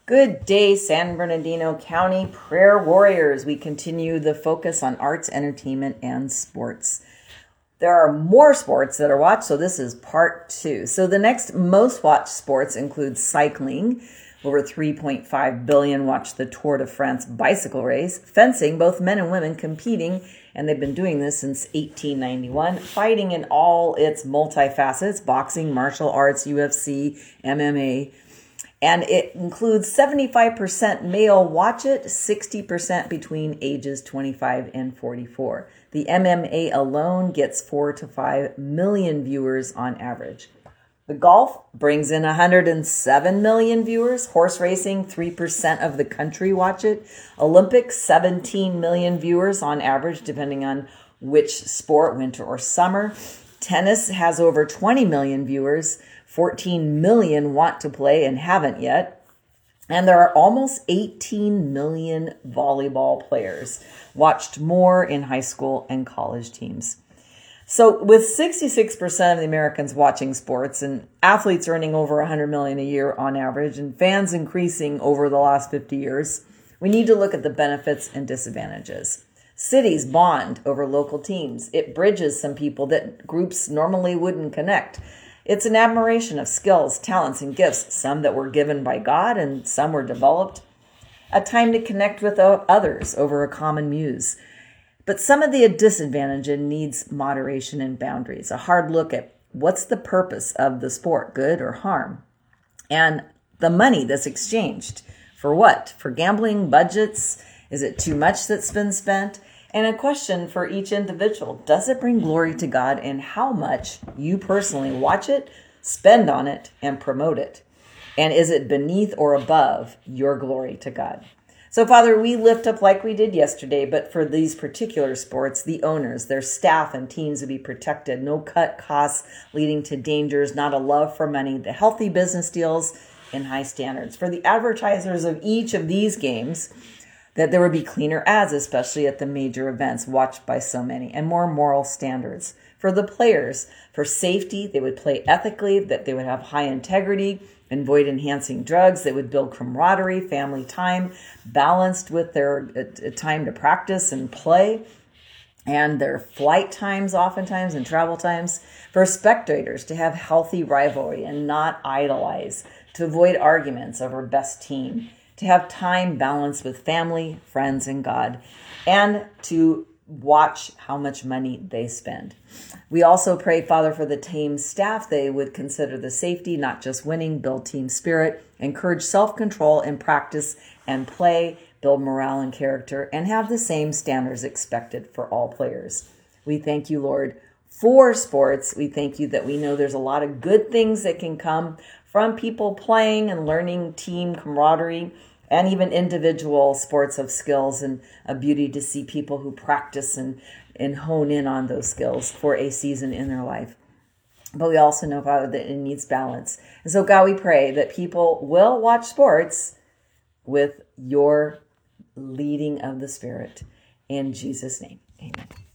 Good day, San Bernardino County Prayer Warriors. We continue the focus on arts, entertainment, and sports. There are more sports that are watched, so this is part 2. So the next most watched sports include cycling. Over 3.5 billion watched the Tour de France bicycle race. Fencing, both men and women competing, and they've been doing this since 1891. Fighting in all its multifacets, boxing, martial arts, UFC, MMA. And it includes 75% male watch it, 60% between ages 25 and 44. The MMA alone gets 4 to 5 million viewers on average. The golf brings in 107 million viewers. Horse racing, 3% of the country watch it. Olympics, 17 million viewers on average, depending on which sport, winter or summer. Tennis has over 20 million viewers. 14 million want to play and haven't yet. And there are almost 18 million volleyball players, watched more in high school and college teams. So with 66% of the Americans watching sports and athletes earning over 100 million a year on average and fans increasing over the last 50 years, we need to look at the benefits and disadvantages. Cities bond over local teams. It bridges some people that groups normally wouldn't connect. It's an admiration of skills, talents, and gifts, some that were given by God and some were developed. A time to connect with others over a common muse. But some of the disadvantage needs moderation and boundaries. A hard look at what's the purpose of the sport, good or harm? And the money that's exchanged. For what? For gambling, budgets? Is it too much that's been spent? And a question for each individual, does it bring glory to God, and how much you personally watch it, spend on it, and promote it? And is it beneath or above your glory to God? So, Father, we lift up like we did yesterday, but for these particular sports, the owners, their staff and teams to be protected, no cut costs leading to dangers, not a love for money, the healthy business deals, and high standards. For the advertisers of each of these games, that there would be cleaner ads, especially at the major events watched by so many, and more moral standards. For the players, for safety, they would play ethically, that they would have high integrity, avoid enhancing drugs, they would build camaraderie, family time, balanced with their time to practice and play, and their flight times oftentimes and travel times. For spectators, to have healthy rivalry and not idolize, to avoid arguments over best team, to have time balanced with family, friends, and God, and to watch how much money they spend. We also pray, Father, for the team staff. They would consider the safety, not just winning, build team spirit, encourage self-control in practice and play, build morale and character, and have the same standards expected for all players. We thank you, Lord, for sports. We thank you that we know there's a lot of good things that can come from people playing and learning team camaraderie, and even individual sports of skills, and a beauty to see people who practice and hone in on those skills for a season in their life. But we also know, Father, that it needs balance. And so, God, we pray that people will watch sports with your leading of the Spirit. In Jesus' name, amen.